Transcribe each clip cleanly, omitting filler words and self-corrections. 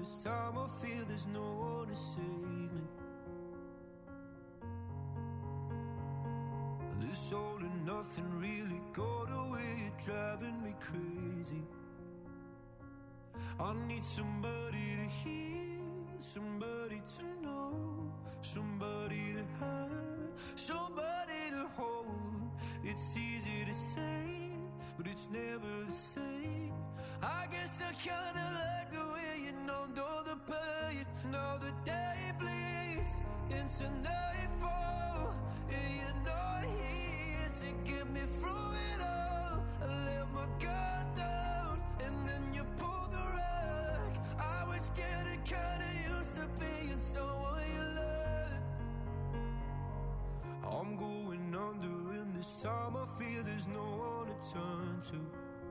this time I feel there's no one to save me. This all and nothing really got away, you're driving me crazy. I need somebody to hear, somebody to know, somebody to have, somebody to hold. It's easy to say, but it's never the same. I guess I kinda like the way you numbed all the pain. Now the day bleeds into nightfall, and you're not here to get me through it all. I let my guard down, and then you pulled the rug. I was getting kinda used to being someone you loved. I'm going under, and this time I feel there's no one to turn to.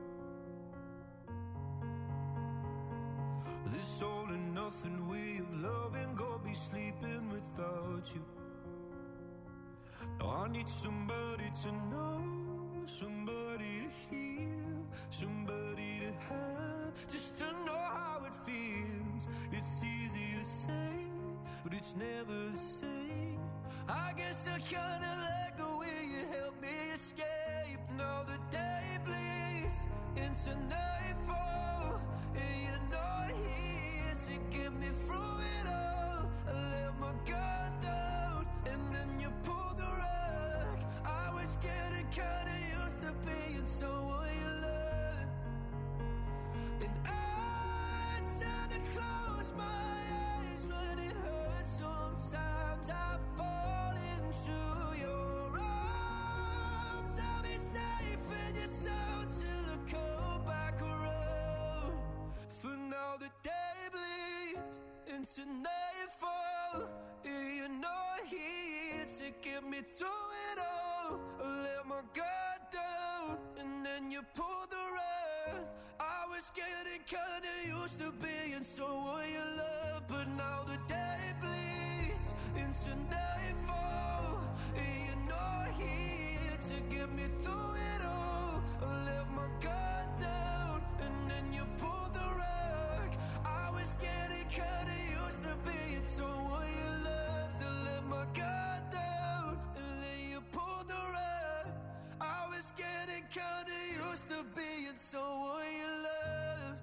This all and nothing way of loving, go be sleeping without you. Now I need somebody to know, somebody to hear, somebody to have, just to know how it feels. It's easy to say, but it's never the same. I guess I kinda like the way you help me escape. Now the day bleeds into nightfall, and you're not here to get me through it all. I let my guard down, and then you pulled the rug. I was getting kinda used to being someone you loved, and I tend to close my eyes when it hurts. Sometimes I fall into your arms. I'll be safe in your soul till I come back around. For now the day bleeds into nightfall, and you're not here to get me through it all. I let my guard down, and then you pulled the rug. I was getting kinda used to being someone you love, but now the day bleeds into nightfall, and you're not here to get me through it all. I let my guard down, and then you pulled the rug. I was getting kinda used to being someone you loved. I let my guard down, and then you pulled the rug. I was getting kinda used to being someone you loved.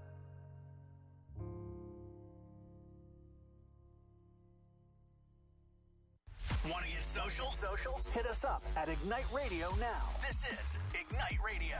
Want to get social? Hit us up at Ignite Radio now. This is Ignite Radio.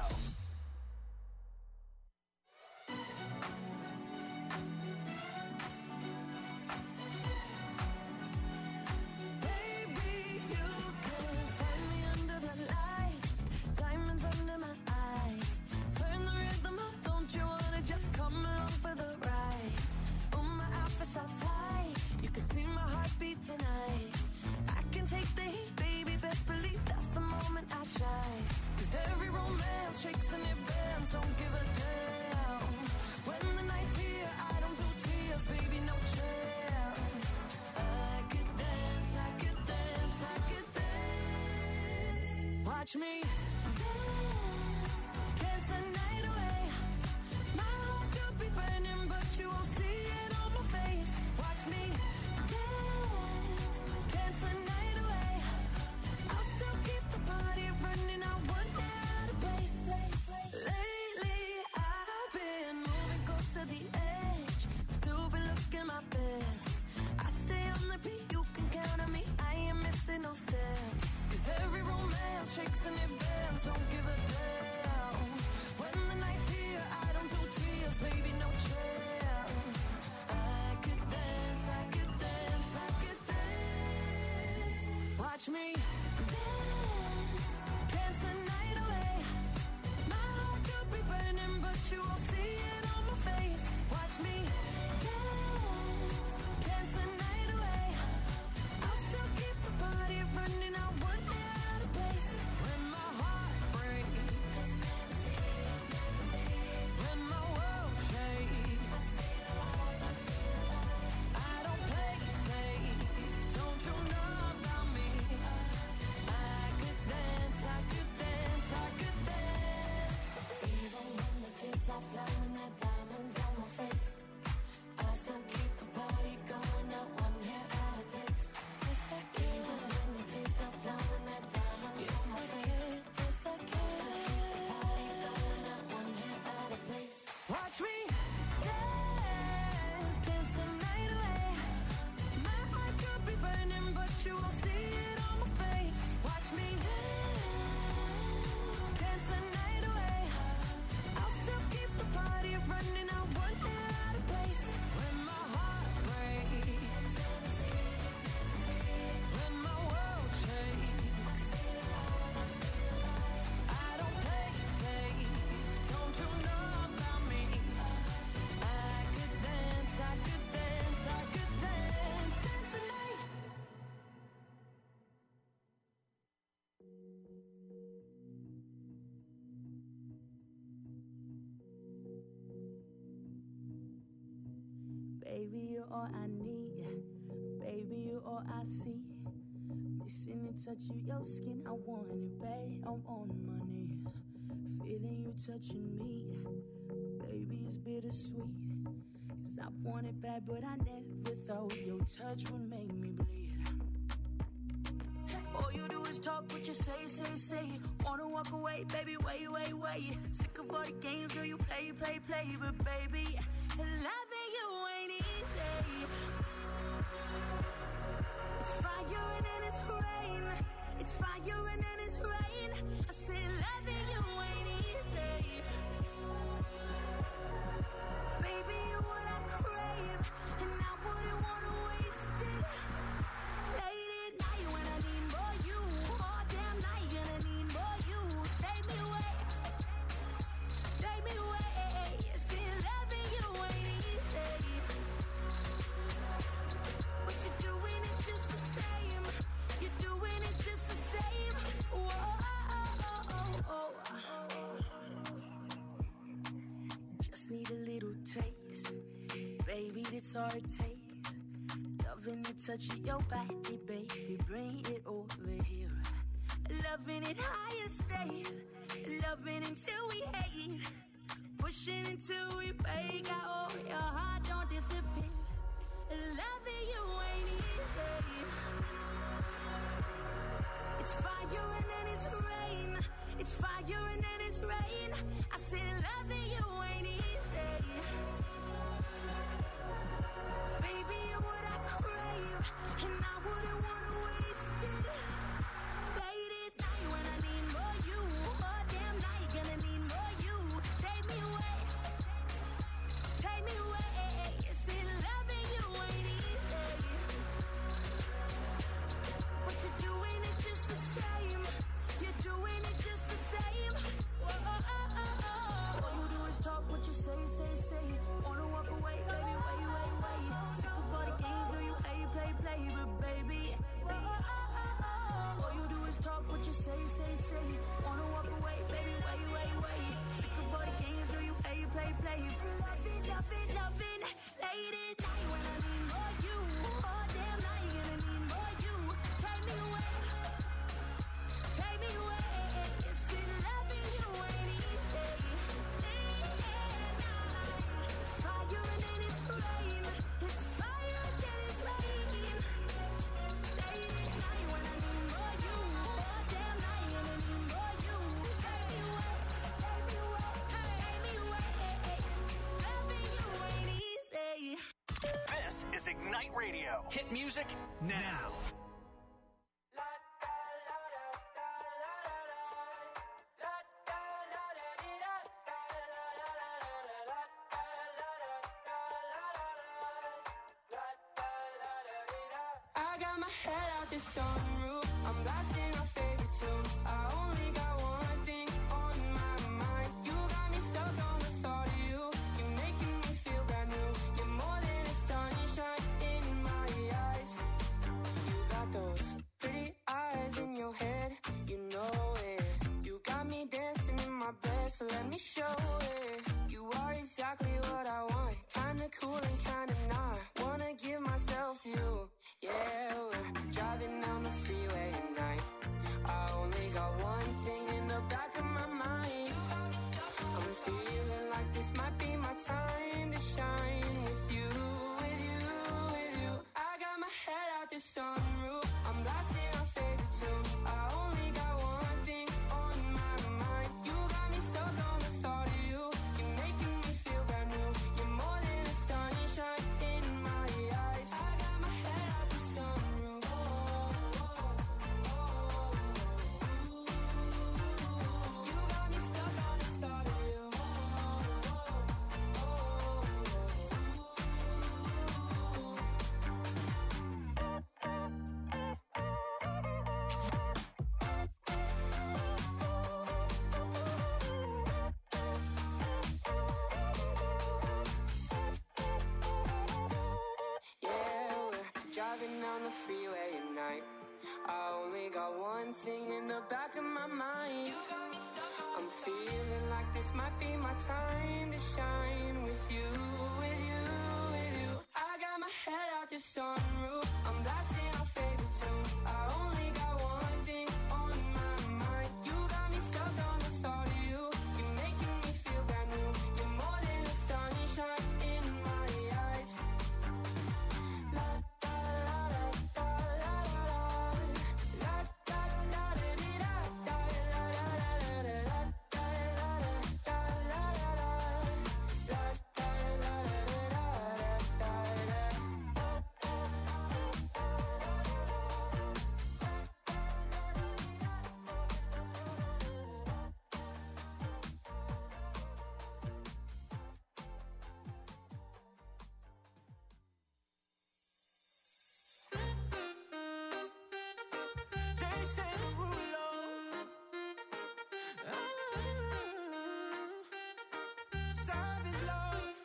Baby, you can find me under the lights, diamonds under my eyes. Turn the rhythm up, don't you wanna just come along for the ride? Oh, my outfit's all tight, you can see my heartbeat tonight. I can take the heat, baby, best believe that's the moment I shine. 'Cause every romance shakes and it bends, don't give a damn. When the night's here, I don't do tears, baby, no chance. I could dance, I could dance, I could dance. Watch me dance, dance the night away. My heart could be burning, but you won't see it on my face. Watch me dance, dance the night away. I'll still keep the party running, I won't get out of place. Lately I've been moving close to the edge, still be looking my best. I stay on the beat, you can count on me, I ain't missing no steps. 'Cause every romance shakes and it bends, don't give a damn. When the night's here, I don't do tears, baby, no chance. I could dance, I could dance, I could dance. Watch me dance, dance the night away. My heart could be burning, but you won't see it on my face. Watch me dance, dance the night away. I'll still keep the party running, I won't get out of place. When my heart breaks, when my world shakes, I don't play safe, don't you know about me? I could dance, I could dance, I could dance. Even when the tears are flowing, the diamonds on my face, I still but you won't see it on my face. Watch me dance the night away. I'll still keep the party running. I won't get out of place. When my heart breaks, when my world shakes, I don't play safe. Don't you know about me? I could dance, I could dance, I could dance, dance the night. Baby, you're all I need. Baby, you're all I see. Missing the touch of your skin, I want it, babe. I'm on my knees, feeling you touching me. Baby, it's bittersweet. 'Cause I want it bad, but I never thought your touch would make me bleed. All you do is talk what you say. Wanna walk away, baby, wait. Sick of all the games, girl, you play. But baby, loving you ain't easy. It's fire and then it's rain. It's fire and then it's rain. I say loving you ain't easy. Baby, you're what I crave, and I wouldn't wanna waste it. Late at night when I need more you, all damn night gonna need more you. Take me away. See, loving you ain't easy, but you're doing it just the same. You're doing it just the same. Whoa. Just need a little taste, baby, that's all it takes. Loving the touch of your body, baby, bring it over here. Loving it higher stays, loving until we hate, pushing until we break. Oh, your heart don't disappear. Loving you ain't easy. It's fire and then it's rain. It's fire and then it's rain. I said loving you ain't easy. Baby, you're what I crave, and I wouldn't wanna waste it. Late at night when I need more you, all damn night gonna need more you. Take me away. See, loving you ain't easy, but you're doing it just the same. You're doing it just the same. Whoa. All you do is talk what you say. Wanna walk away, baby, wait. Sick of all the games, girl, you play. But baby, all you do is talk what you say. Wanna walk away, baby, wait. Sick of all the games, girl, you play. Loving, late at night when I need more you, all damn night gonna need more you. Take me away. See, loving you ain't easy. It's fire and then it's rain. It's fire and then it's rain. Late at night when I need more you, all damn night gonna need more you. Take me away. Loving you ain't easy. This is Ignite Radio. Hit music now. I got my head out the sunroof. I'm blasting our favorite tunes. I only got one thing on my mind. You got me stuck on the thought of you. You're making me feel brand new. You're more than a sunshine in my eyes. You got those pretty eyes in your head. You know it. You got me dancing in my bed, so let me show it. You are exactly what I want. Kinda cool and kinda not. Wanna give myself to you. Yeah, we're driving down the freeway at night. thing in the back of my mind. I'm feeling like this might be my time to shine with you, with you, with you. I got my head out the sunroof, I'm blasting our favorite tunes. I only got one thing on my mind. You got me stuck on the thought of you. You're making me feel brand new. You're more than the sunshine in my eyes. La da la da la la la. La da la da dee da da la la la la la. La la da la la la. La da la la la Jason Derulo. Savage love.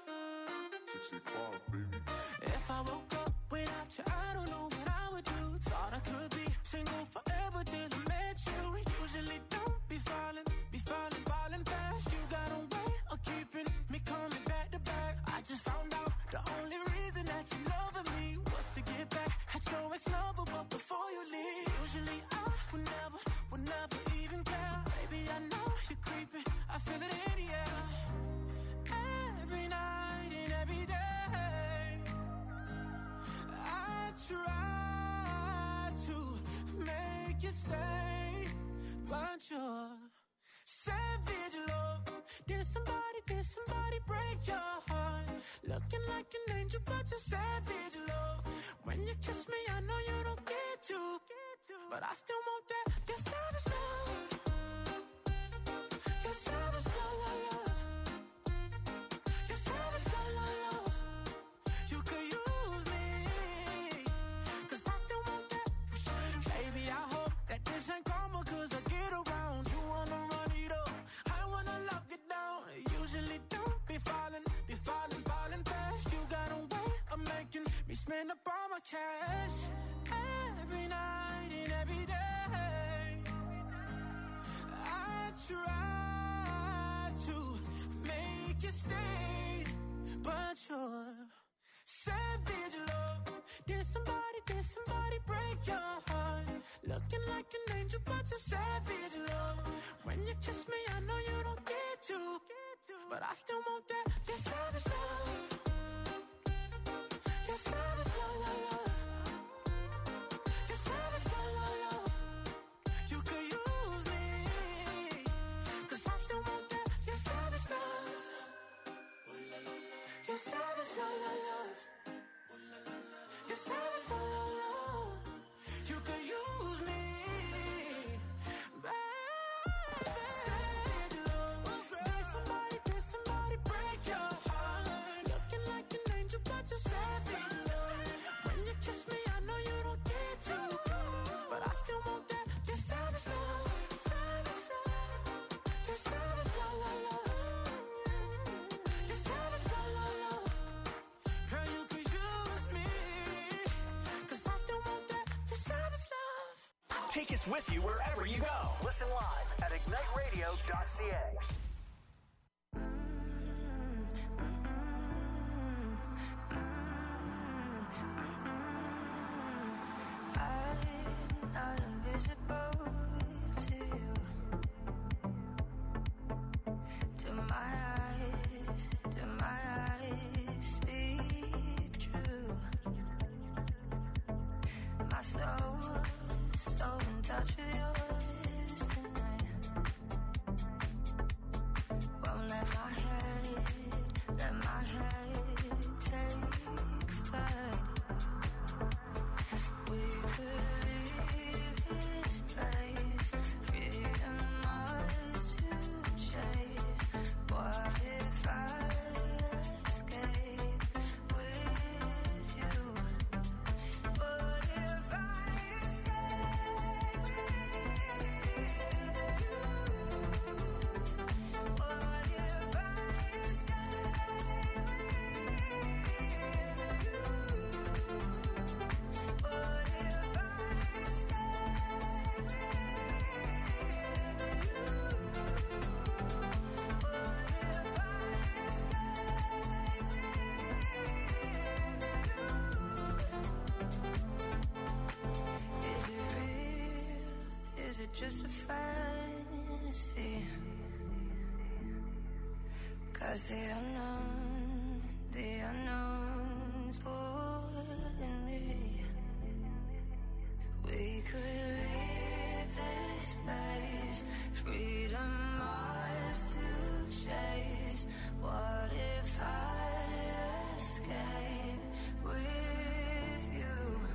If I woke up without you, I don't know what I would do. Thought I could be single forever till I met you. Usually don't be falling fast. You got a way of keeping me coming back to back. I just found out the only reason that you loving me was to get back at your ex-lover, but before you leave, usually I would never even care. Baby, I know you're creeping, I feel it in the air. Every night and every day, I try to make you stay, but you're savage love. Did somebody break your heart? Looking like an angel, but you're savage love. When you kiss me, I know you don't get to, but I still want that. You're savage love. You're savage love, love. You're savage love, love. You could use me, 'cause I still want that. Baby, I hope that this ain't karma, 'cause I get around. You wanna run it up, I wanna lock it down. Usually don't be falling fast. You got a way of making me spend up all my cash. Every night and every day, I try to make you stay, but you're savage love. Did somebody break your heart? Looking like an angel, but you're savage love. When you kiss me, I know you don't get to, but I still want that. You're savage love. You're savage love, love. You're savage love, love. You could use me, 'cause I still want that. You're savage love. You're savage love, love. You're savage love, love. You could use me, baby. Savage love. Did somebody break your heart? Looking like an angel, but you're savage love. When you kiss me, I know you don't get to, but I still want that. You're savage love. You're savage love, love. You're savage love, love. Girl, you could use me, 'cause I still want that. You're savage love. Take us with you wherever you go. Listen live at igniteradio.ca. I'm not invisible to you. Do my eyes speak true? My soul's so in touch with yours tonight. is it just a fantasy? 'Cause the unknown's pulling me. We could leave this place, freedom ours to chase. What if I escape with you?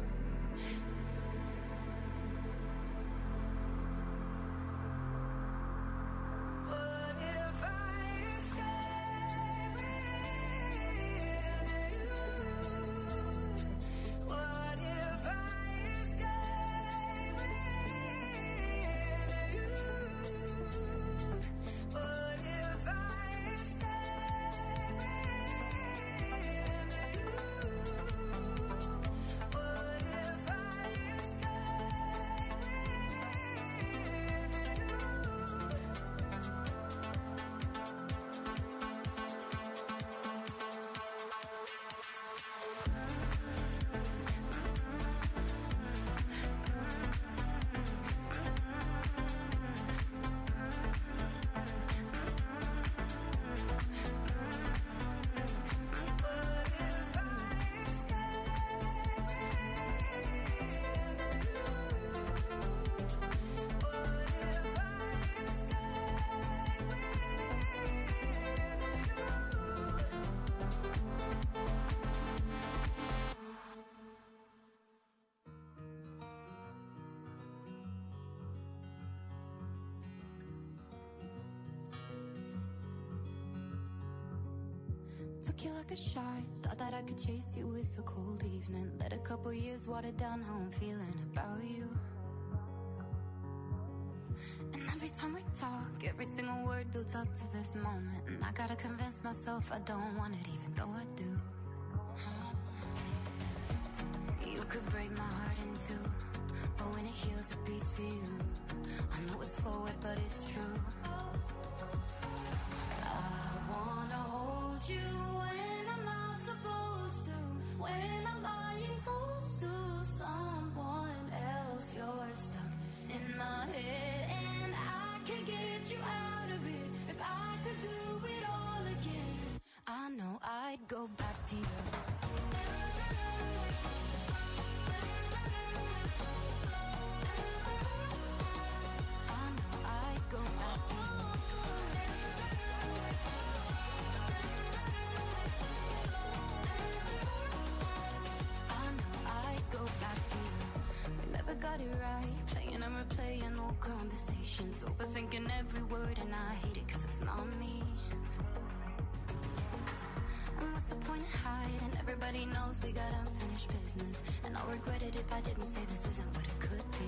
What if I escape with you? What if I escape with you? What if I escape with you? What if I escape Took you like a shot, thought that I could chase you with a cold evening. Let a couple years water down how I'm feeling about you. And every time we talk, every single word builds up to this moment. And I gotta convince myself I don't want it, even though I do. You could break my heart in two, but when it heals it beats for you. I know it's forward, but it's true. I wanna hold you when I'm not supposed to. When I'm lying close to someone else, you're stuck in my head, and I can get you out of it. If I could do it all again, I know I'd go back to you. I know I'd go back to you. I know I'd go back to you. We never got it right, playing and replaying old conversations, overthinking every word, and I hate it 'cause it's not me. And what's the point of hiding? Everybody knows we got unfinished business, and I'll regret it if I didn't say this isn't what it could be.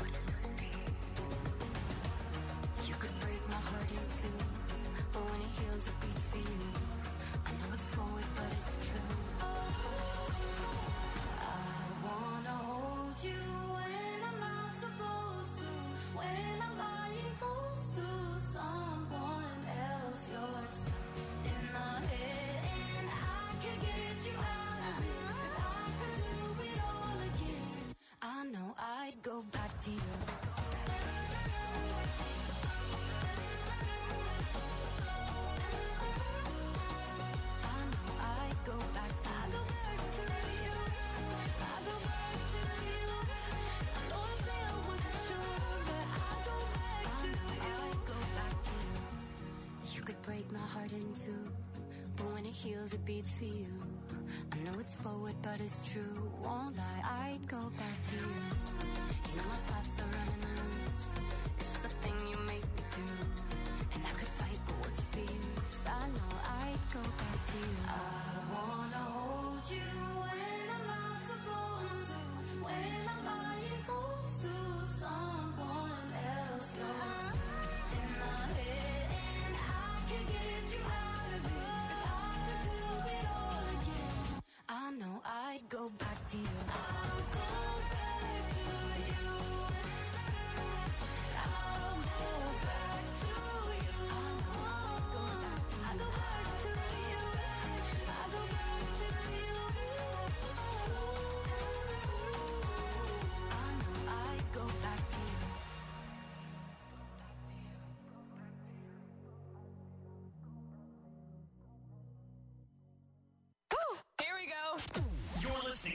You could break my heart in two, but when it heals it beats for you. I know it's forward, but it's true. I wanna hold you when I'm not supposed to. When I'm lying close to someone else, you're stuck in my head, and I can get you out of it. If I could do it all again, I know I'd go back to you. I know I'd go back to you. I go back to you. I know I said I wasn't sure, but I go back to you. I go back to you. You could break my heart in two, but when it heals it beats for you. I know it's forward, but it's true. Won't lie, I'd go back to you. You know my thoughts are running loose. It's just a thing you make me do. And I could fight, but what's the use? I know I'd go back to you. I wanna hold you when I'm not supposed to. When I'm lying close to someone else, you're stuck in my head, and I can get you out of it. If I could do it all again, I know I'd go back to you. I'll go back to you.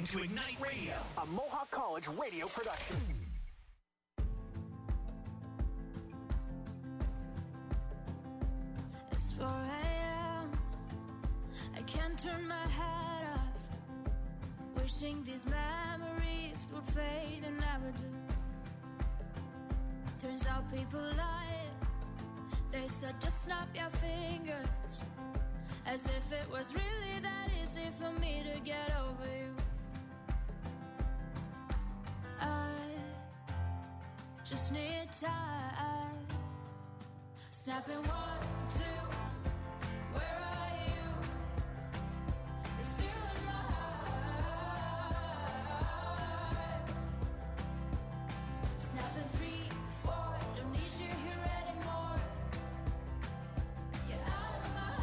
to Ignite Radio, a Mohawk College radio production. It's 4 a.m. I can't turn my head off. Wishing these memories would fade and never do. Turns out people lie. They said just snap your fingers. As if it was really that easy for me to get over you. I just need time. Snapping 1, 2. Where are you? You're still in my heart. Snapping 3, 4. Don't need you here anymore. Get out of my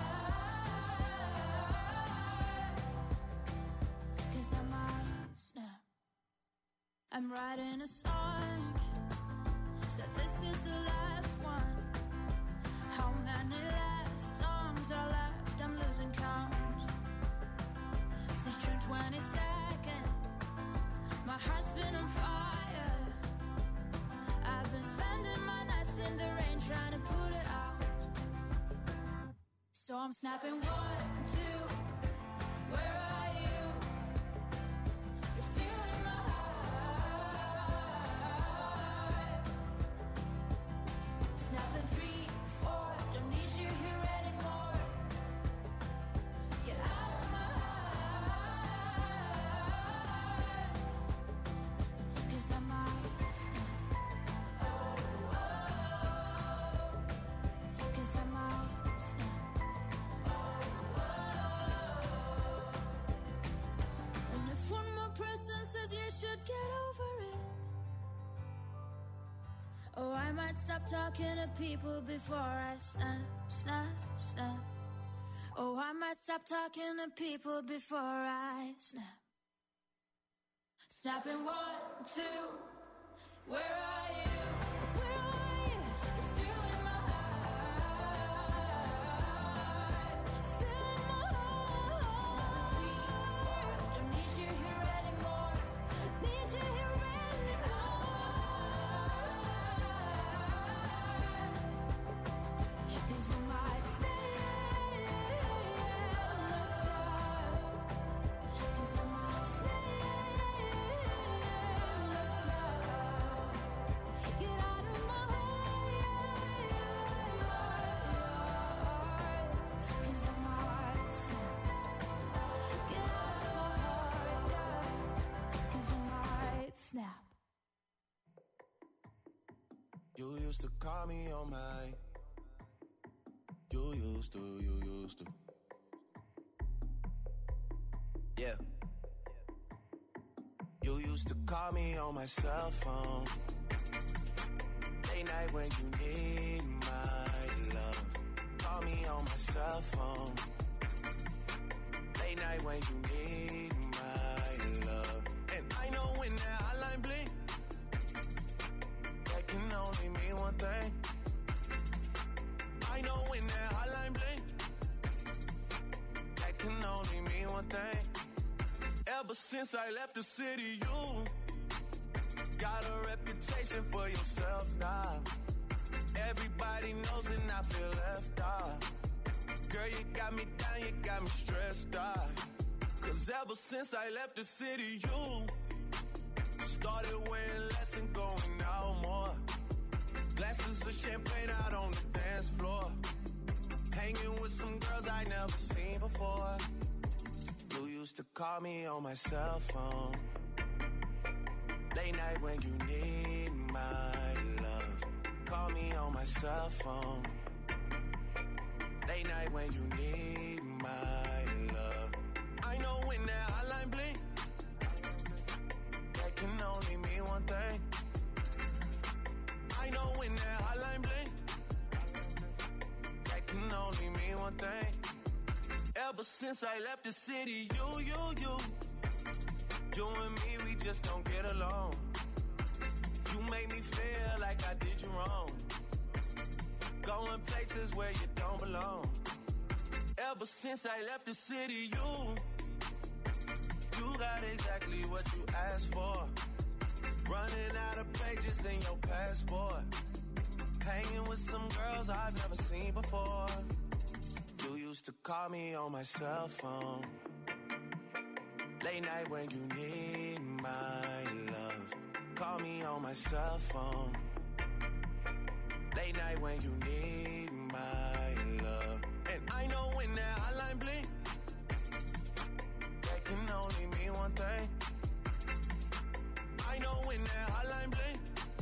heart. 'Cause I might snap. I'm writing a song. Said this is the last one. How many last songs are left? I'm losing count. Since June 22nd, my heart's been on fire. I've been spending my nights in the rain trying to put it out. So I'm snapping 1, 2. Where are you? You're still in my heart. Snapping 3, 4. Don't need you here anymore. Get out of my heart. 'Cause I might snap. 'Cause I might snap. And if one more person says you should get over it, oh, I might stop talking to people before I snap, snap, snap. Oh, I might stop talking to people before I snap. Snapping 1, 2. Where are you? Where are you? You're still in my heart. Still in my heart. Snapping 3, 4. Don't need you here anymore. Need you here anymore. 'Cause I might stay. Let's stop. 'Cause I might stay. Let's stop. Get out of my heart. 'Cause I might snap. Get out of my heart. 'Cause I might snap. You used to call me on my. You used to. Yeah. You used to call me on my cell phone. Late night when you need my love. Call me on my cell phone. Late night when you need my love. And I know when that hotline blink, that can only mean one thing. I know when that hotline blink, that can only mean one thing. Ever since I left the city, you got a reputation for yourself now. Everybody knows and I feel left out. Girl, you got me down, you got me stressed out. 'Cause ever since I left the city, you started wearing less and going out more. Glasses of champagne out on the dance floor. Hanging with some girls I never seen before. You used to call me on my cell phone. Late night when you need my love. Call me on my cell phone. Late night when you need my love. I know when that hotline blink, that can only mean one thing. I know when that hotline blink, that can only mean one thing. Ever since I left the city, you and me, we just don't get along. You make me feel like I did you wrong. Going places where you don't belong. Ever since I left the city, you got exactly what you asked for. Running out of pages in your passport. Hanging with some girls I've never seen before. You used to call me on my cell phone. Late night when you need my love. Call me on my cell phone. Late night when you need my love. And I know when that hotline blink, that can only mean one thing. I know when that hotline blink,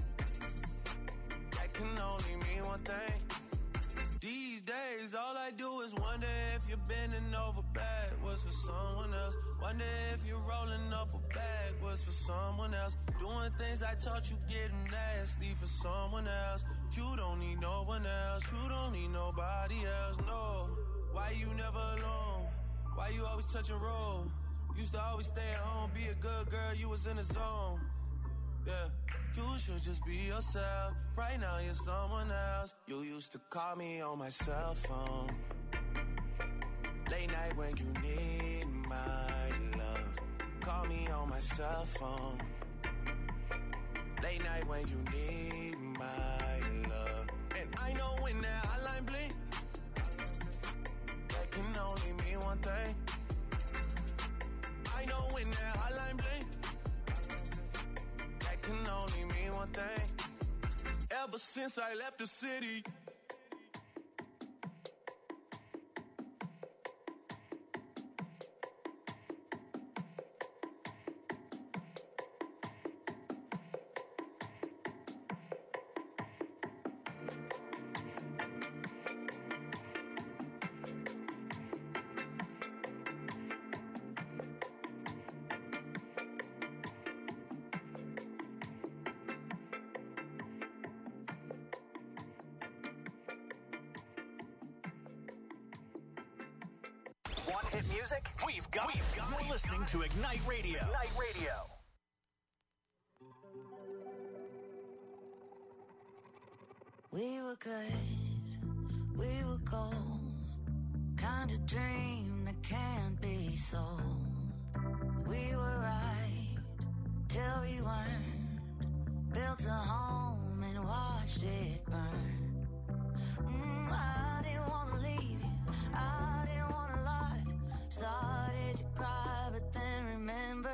that can only mean one thing. These days, all I do is wonder if you're bending over backwards for someone else. Wonder if you're rolling up a backwards for someone else. Doing things I taught you, getting nasty for someone else. You don't need no one else. You don't need nobody else, no. Why you never alone? Why you always touch and roll? Used to always stay at home, be a good girl, you was in the zone. Yeah, you should just be yourself. Right now you're someone else. You used to call me on my cell phone. Late night when you need my love. Call me on my cell phone. Late night when you need my love. And I know when that hotline blink, that can only mean one thing. I know when that hotline blink, that can only mean one thing. Ever since I left the city, Want hit music? We've got it. You're listening to Ignite Radio. Ignite Radio. We were good, we were gold. Kind of dream that can't be sold. We were right till we weren't. Built a home and watched it burn. I didn't want to leave you, I didn't want to lie. Started to cry, but then remembered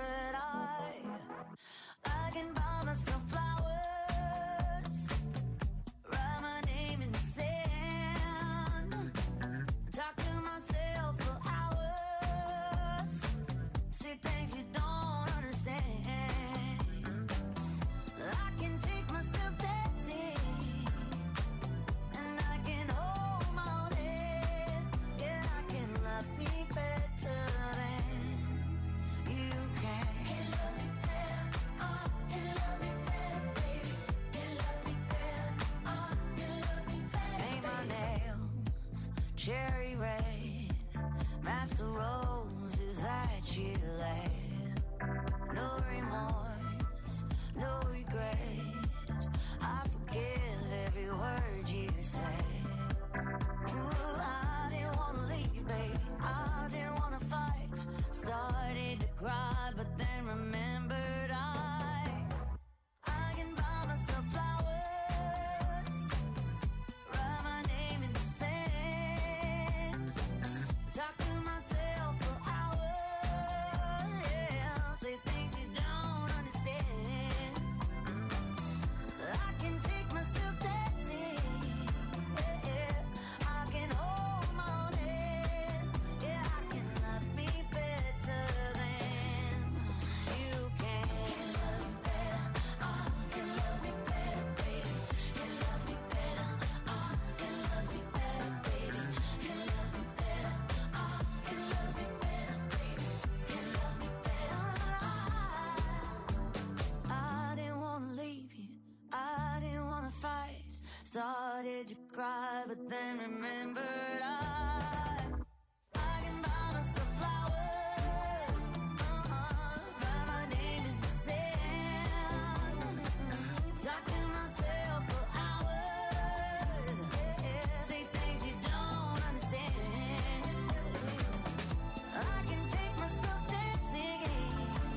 I can buy myself flowers, write my name in the sand, talk to myself for hours, see things you don't understand. I can take myself dancing, and I can hold my own head. Yeah, I can love me better than you can. Can love me better, oh, can love me better, baby. Can love me better, oh, can love me better. Paint my nails cherry red, match the roses that you laid. No remorse, no regret. I forgive every word you say. Ooh, I didn't want to leave, baby. I didn't want to fight. Started to cry, but then remembered I can buy myself flowers, write my name in the sand, talk to myself for hours, yeah, say things you don't understand. I can take myself dancing, yeah, I can hold my own head, yeah, I can love me better than you can. Can love me better, oh, can love me better, baby. Can love me better, oh, can love me better, baby. Can love me better, oh, can love me better, baby. Can love me better, I didn't want to leave you, I didn't want to fight. Started to cry, but then remembered I can buy myself flowers, write my name in the sand, talk to myself for hours, say things you don't understand. I can take myself dancing,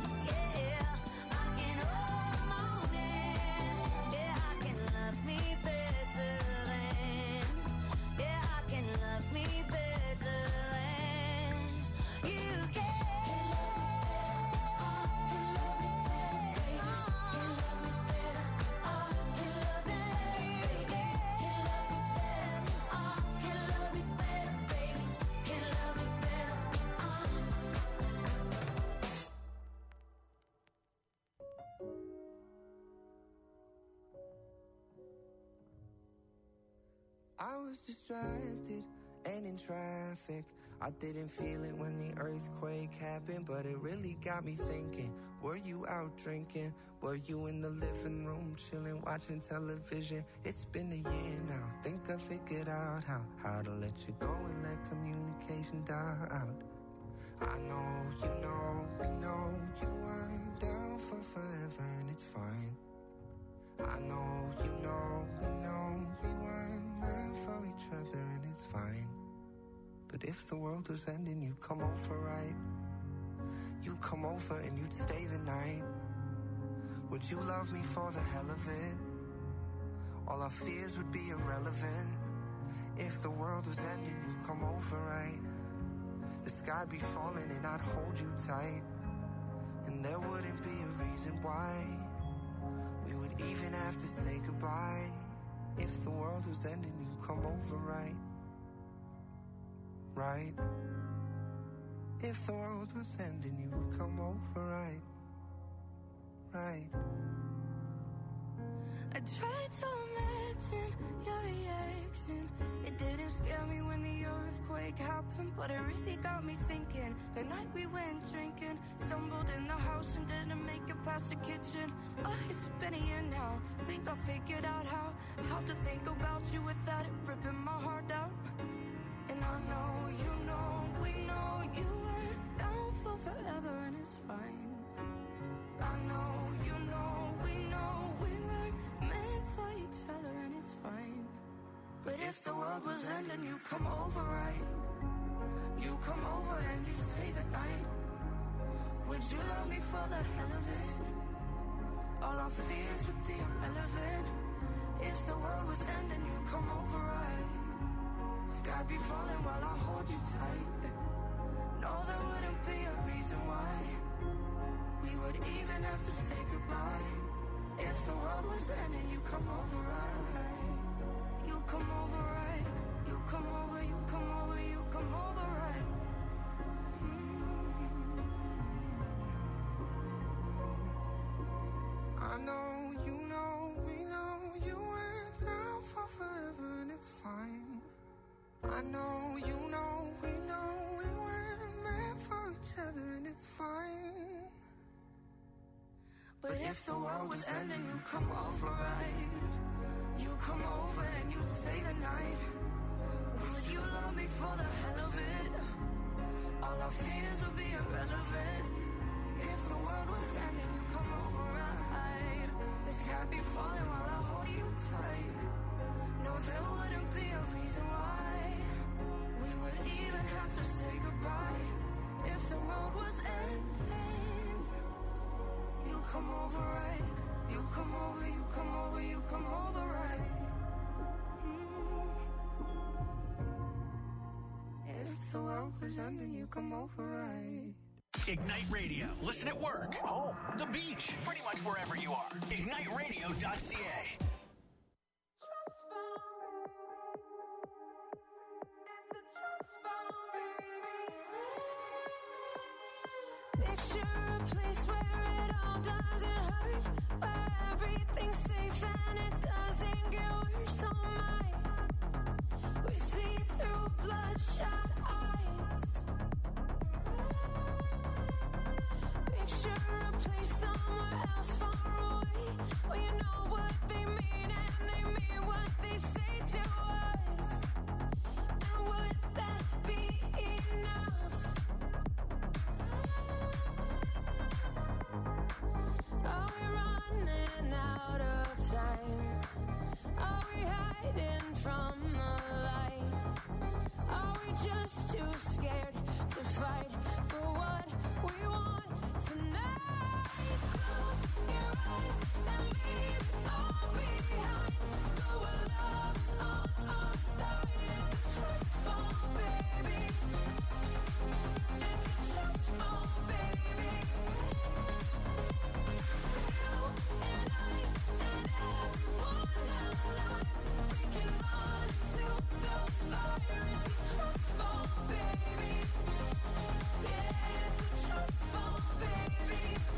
I was distracted and in traffic. I didn't feel it when the earthquake happened, but it really got me thinking. Were you out drinking? Were you in the living room chilling, watching television? It's been a year now. Think I figured out how to let you go and let communication die out. I know, you know, we know you weren't down for forever and it's fine. I know, you know, we know we weren't meant for each other and it's fine. But if the world was ending, you'd come over, right? You'd come over and you'd stay the night. Would you love me for the hell of it? All our fears would be irrelevant. If the world was ending, you'd come over, right? The sky'd be falling and I'd hold you tight. And there wouldn't be a reason why we would even have to say goodbye. If the world was ending, you'd come over, right? Right? If the world was ending, you would come over, right? Right? I tried to imagine your reaction. It didn't scare me when the earthquake happened, but it really got me thinking. The night we went drinking, stumbled in the house and didn't make it past the kitchen. Oh, it's been a year now. Think I figured out how to think about you without it ripping my heart out. And I know, you know, we know you weren't down for forever and it's fine. I know, you know, we weren't meant for each other and it's fine. But if the world was ending, you come over, right? You come over and you stay the night. Would you love me for the hell of it? All our fears would be irrelevant. If the world was ending, you come over, right? Sky be falling while I hold you tight. No, there wouldn't be a reason why we would even have to say goodbye. If the world was ending, you come over, right? You come over, right? You come over, you come over, you come over, right? I know, you know, we know you went down for forever and it's fine. I know, you know, we weren't meant for each other and it's fine. But if the world was ending, you come over, right? You come over and you'd stay the night. Would you love me for the hell of it? All our fears would be irrelevant. If the world was ending, you come over, right? The sky be falling while I hold you tight. No, there wouldn't be a reason why we would even have to say goodbye. If the world was ending, you come over, right? You come over, you come over, you come over, right? If the world was ending, you come over, right? Ignite Radio. Listen at work, home, the beach, pretty much wherever you are. IgniteRadio.ca. Picture a place where it all doesn't hurt, where everything's safe and it doesn't get worse. Oh my, we see through bloodshot eyes. Picture a place somewhere else far away, where you know what they mean and they mean what they say to us. And would that be enough? Are we running out of time? Are we hiding from the light? Are we just too scared to fight for what we want tonight? Close your eyes and leave it all behind. Know our love's on our side. It's a trust fall, baby. It's a trust fall, baby. And I and everyone alive, we can run to the fire. It's a trust fall, baby. Yeah, it's a trust fall, baby.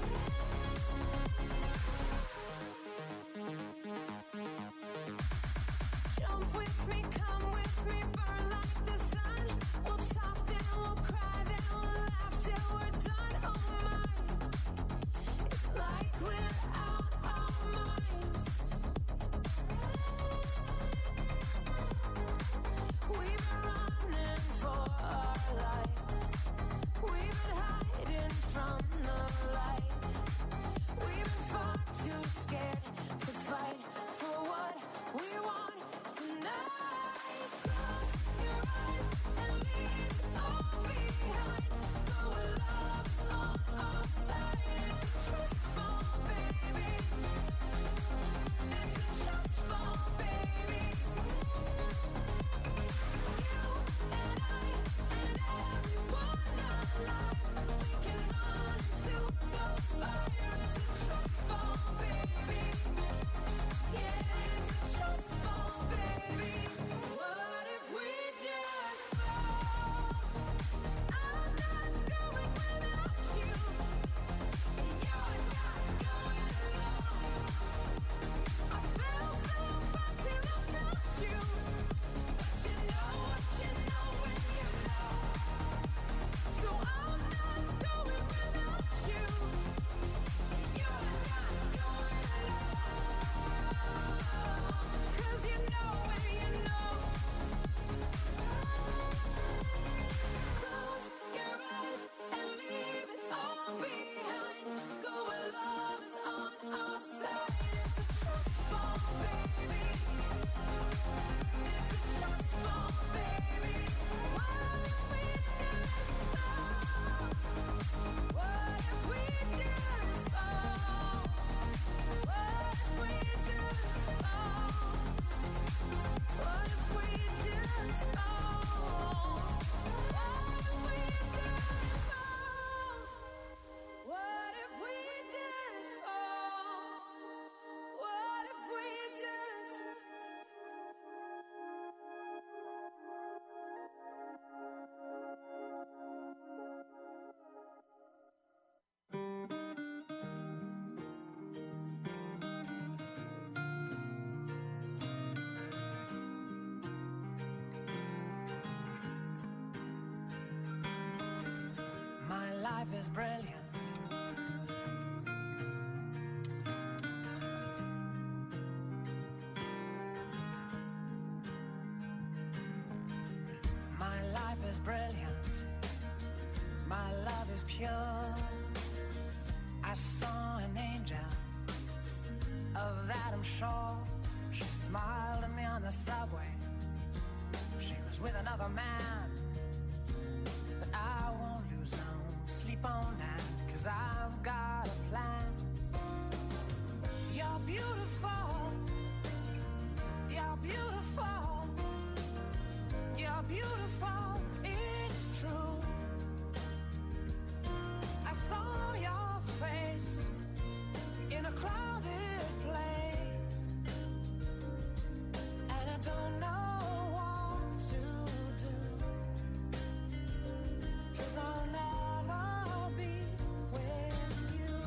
life is brilliant. My life is brilliant. My love is pure. I saw an angel, of that I'm sure. She smiled at me on the subway. She was with another man, but I won't lose no sleep on that, 'cause I've got a plan. You're beautiful. You're beautiful. You're beautiful. It's true. I saw your face in a crowded place, and I don't know what to do, 'cause I'll never be with you.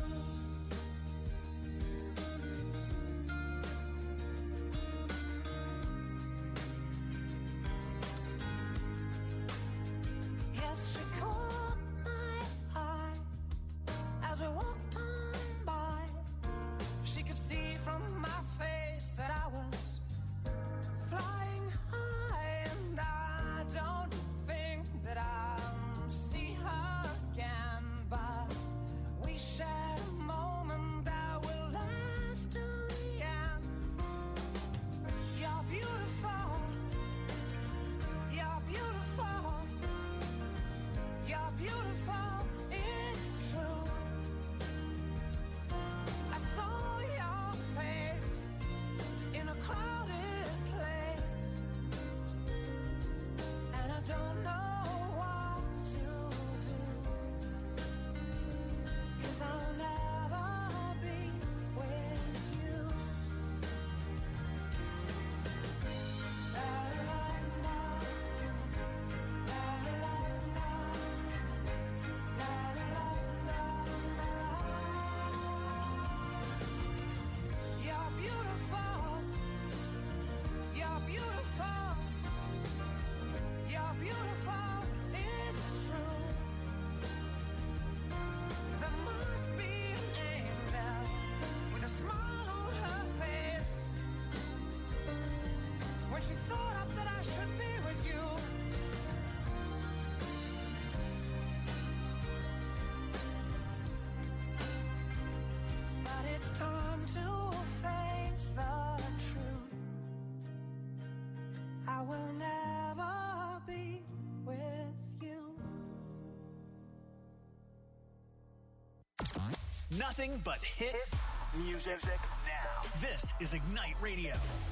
Yes, she caught my eye as we walked on by. She could see from my face that I was flying high, and I don't think that I'll see her again, but we shared a moment that will last till the end. You're beautiful. You're beautiful. You're beautiful. It's true. I saw your face in a crowded place, and I don't know what to do, 'cause I'll never be with you. La la la la. La la la la. La la la la la. You're beautiful. You're beautiful. You're beautiful. It's true. There must be an angel with a smile on her face when she thought up that I should be with you. But it's time to face the truth. I will never be with you. Nothing but hit music now. This is Ignite Radio.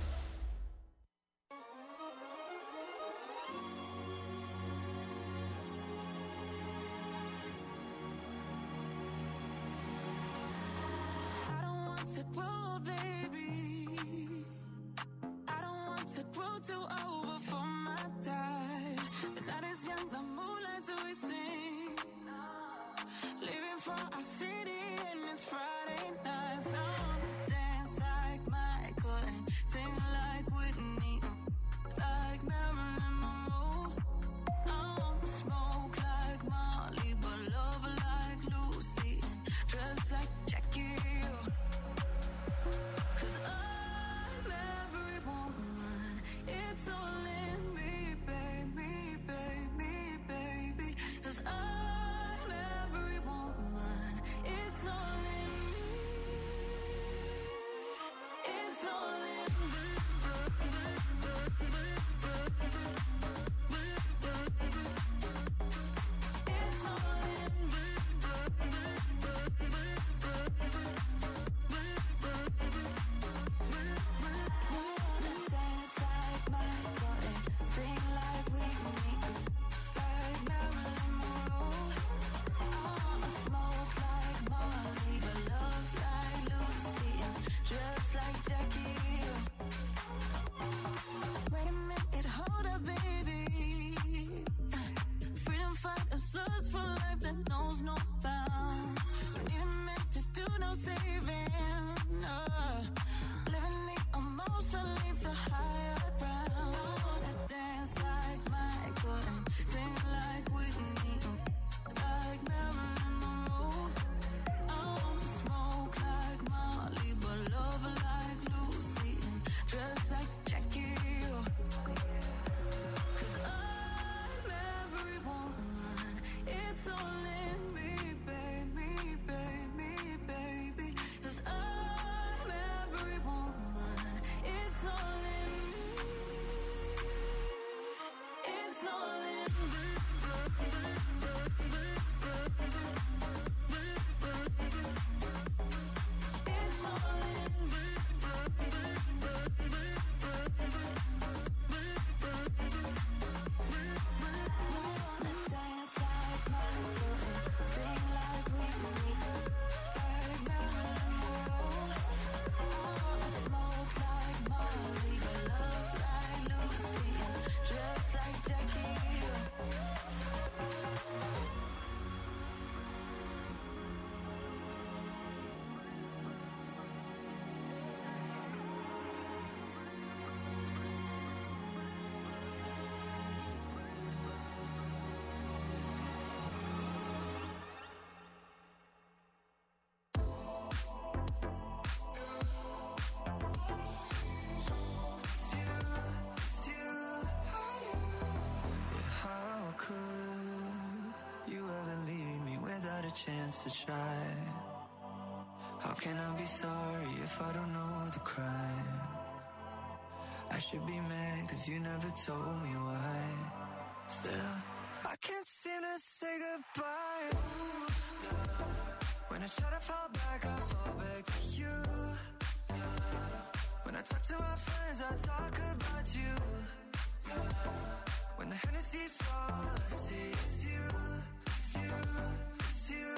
I don't want to grow, baby. I don't want to grow too old before my time. The night is young, the moonlight's wasting. Leaving for our city and it's Friday night. So I wanna dance like Michael and sing like Whitney, like Marilyn Monroe. I want to smoke like Molly, but love like Lucy and dress like Jackie. 'Cause I'm every woman, it's all in me, baby, baby, baby. 'Cause I'm every woman, it's all in me. chance to try. How can I be sorry if I don't know the crime? I should be mad cause you never told me why. Still, I can't seem to say goodbye. Ooh, yeah. When I try to fall back, I fall back to you. Yeah. When I talk to my friends, I talk about you. Yeah. When the Hennessy's all I see is you, it's you, it's you.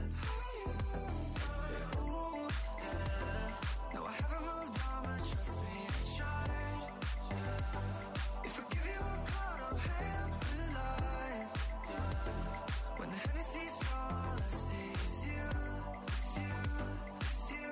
Yeah, ooh, yeah. No, I haven't moved on, but trust me, I tried. Yeah. If I give you a call, don't hang up the line. Yeah. When the Hennessy's all I see is you, it's you, it's you.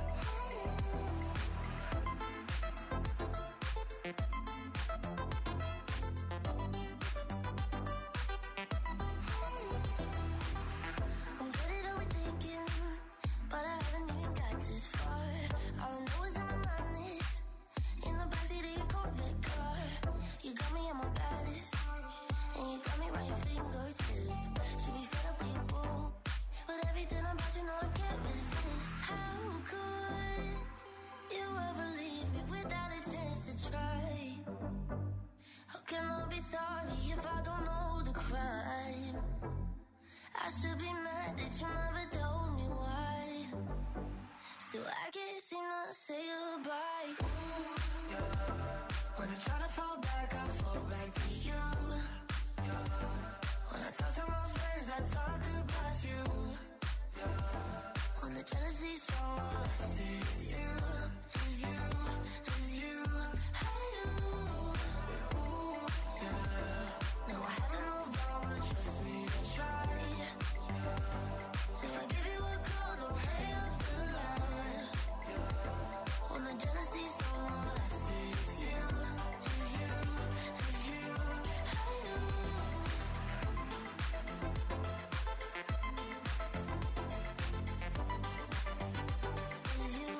I'm good at overthinking, but I haven't even got this far. All I know is I'm mindless in the backseat of your Corvette car. You got me at my baddest, and you got me right your fingertip. Should be fed up with your boo, but everything about you know I can't resist. How could you ever leave me without a chance to try? How can I be sorry if I don't know the crime? I should be mad that you never told me why. Still, I can't seem to say goodbye. Ooh, yeah. When I try to fall back, I fall back to you. Yeah. When I talk to my friends, I talk about you. Yeah. When the jealousy's strong, all I see is you, is you, is you. Hey, you. Ooh, yeah. No, I haven't moved on, but trust me, I tried. If I give you a call, don't hang up the line. When the jealousy's strong, all I see is you, is you, is you. Hey, you. Is you,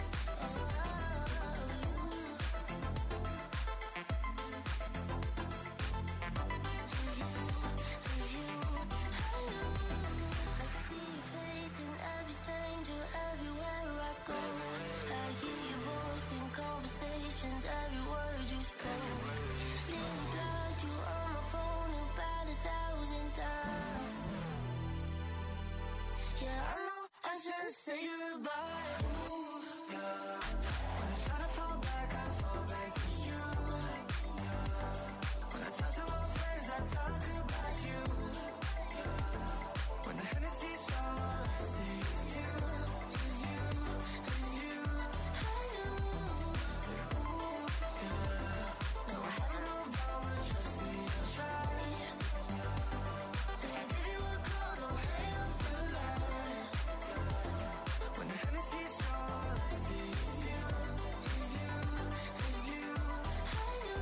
I see your face in every stranger everywhere I go. I hear your voice in conversations, every word you spoke. Nearly blocked you on my phone about 1,000 times. Yeah, I know I should say goodbye. ooh, yeah. When I try to fall back, I fall back to you. Yeah. When I talk to my friends, I talk about you. Yeah. When the Hennessy's all I see is you, is you, is you. Hey, you. Ooh, yeah. No, I haven't moved on, but trust me, I tried. If I give you a call, don't hang up the line. When the Hennessy's all I see is you, is you, is you. Hey, you.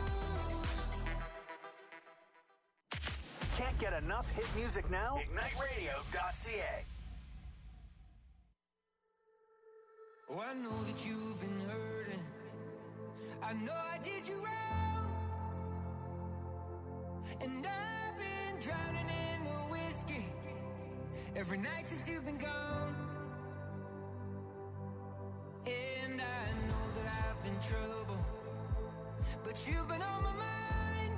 Can't get enough hit music now? IgniteRadio.ca. Oh, I know that you've been hurting. I know I did you wrong. And I've been drowning in the whiskey every night since you've been gone. And I know that I've been trouble, but you've been on my mind.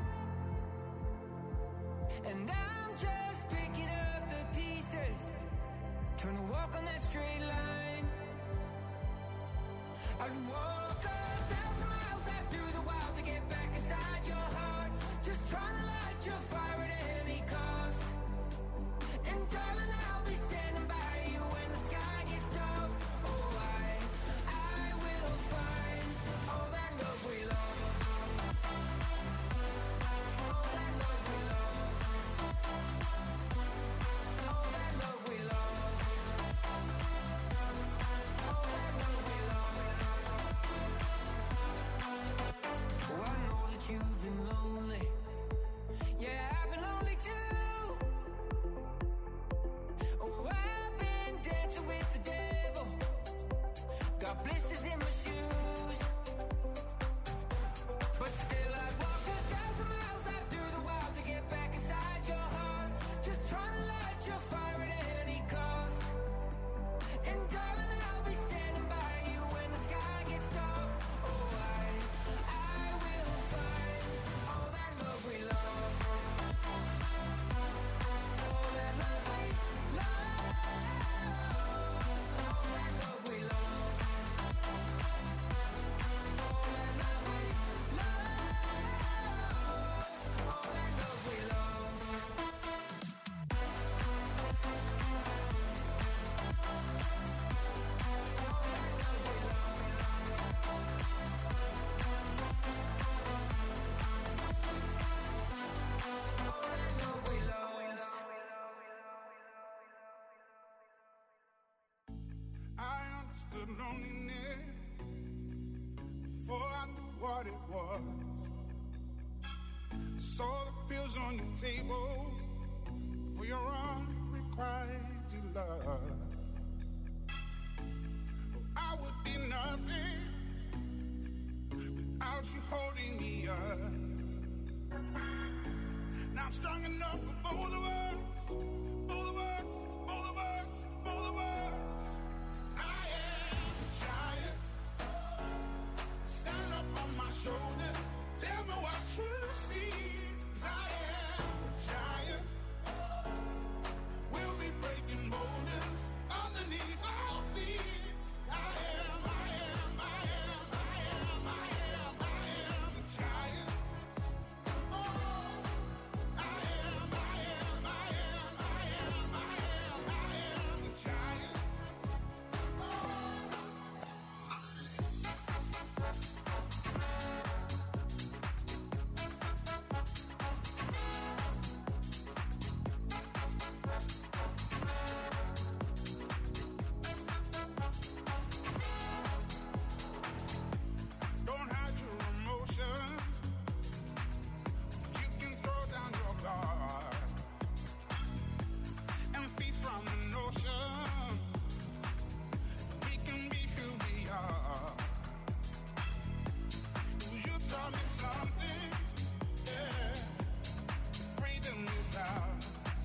And I'm just picking up the pieces, trying to walk on that straight line. I'd walk 1,000 miles out through the wild to get back inside your heart, just trying to light your fire at any cost. And darling, I'll be standing by you when the sky gets dark. Oh, I will find all that love we lost. All that love we lost. All that love we lost. All that love we lost. what it was. I saw the pills on your table for your unrequited love. I would be nothing without you holding me up. Now I'm strong enough for both of us, both of us, both of us, both of us. I am a giant. Stand up on my shoulders. Tell me what you see. 'Cause I am a giant. We'll be breaking boulders underneath our feet. I am a giant. Oh, I am a giant. Don't hide your emotions. You can throw down your guard and feed from the notion. We can be who we are. You taught me something, yeah. Freedom is ours.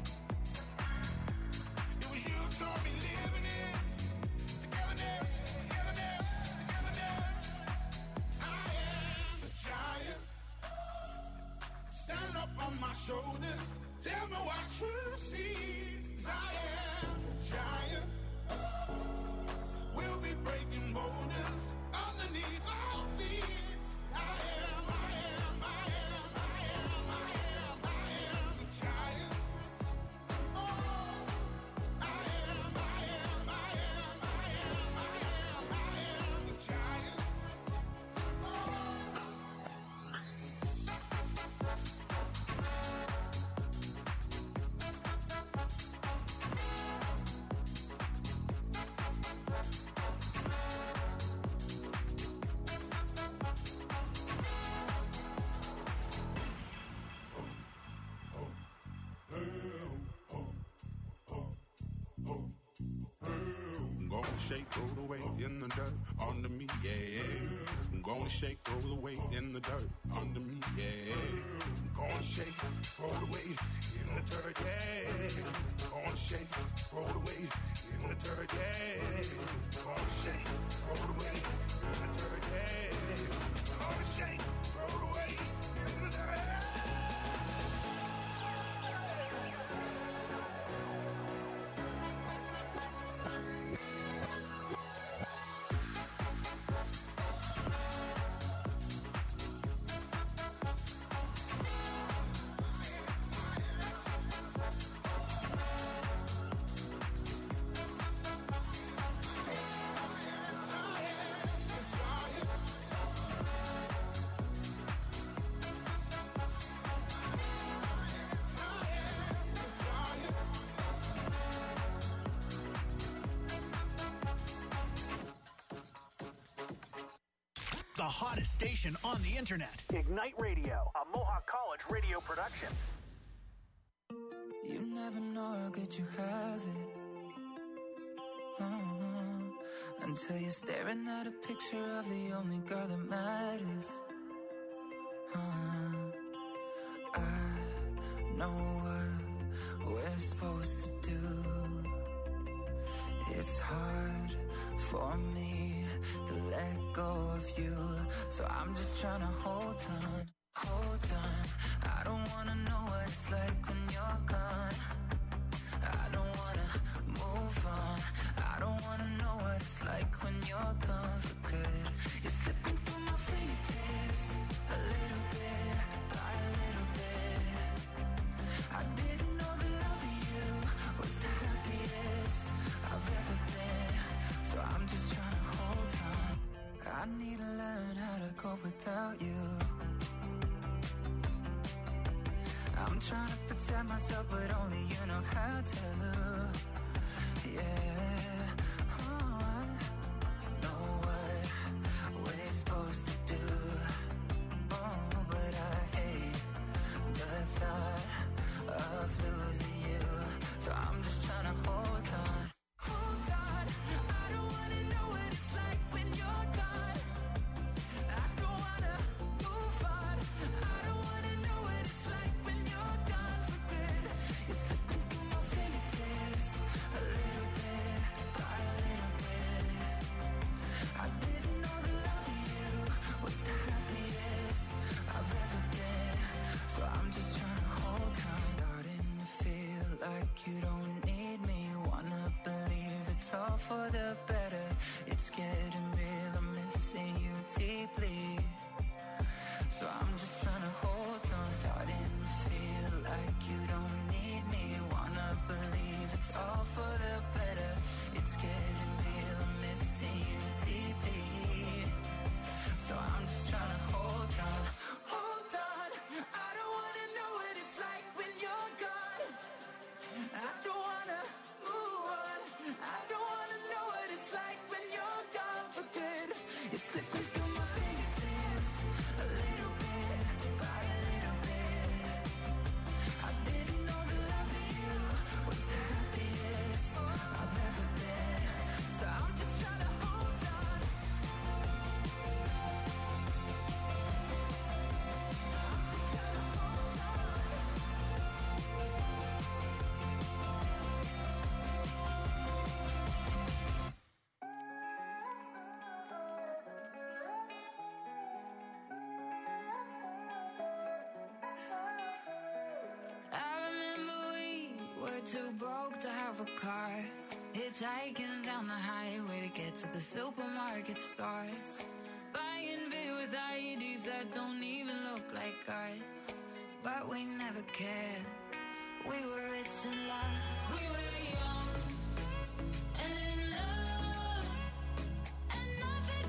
It was you taught me living it. Togetherness, togetherness, togetherness. I am a giant. Stand up on my shoulders. Tell me what you see. 'Cause I am a giant. We'll be breaking boulders underneath our feet. I am a giant. Oh, I am a giant. I'm gonna shake, throw the weight in the dirt under me, yeah. I'm gonna shake, throw the weight in the dirt under me, yeah. I'm gonna shake, throw the weight in the dirt, yeah. I'm gonna shake, throw the weight in the dirt, yeah. I'm gonna shake, throw the weight in the dirt, yeah. I'm gonna shake, throw the weight in the dirt. The hottest station on the internet. Ignite Radio, a Mohawk College radio production. You never know how good you have it. Until you're staring at a picture of the only girl that matters. I know what we're supposed to do. It's hard for me to let go of you, so I'm just trying to hold on, hold on. I don't wanna know what it's like when you're gone. I don't wanna move on. I don't wanna know what it's like when you're gone for good. You're slipping through my fingertips, a little bit by a little bit. I didn't know the love of you was the happiest I've ever been, so I'm just trying to hold on. I need to learn how to cope without you. I'm trying to protect myself, but only you know how to. Yeah, oh, I know what we're supposed to do. too broke to have a car. Hitchhiking down the highway to get to the supermarket store. Buying beer with IEDs that don't even look like ours. But we never cared. We were rich in love. We were young and in love.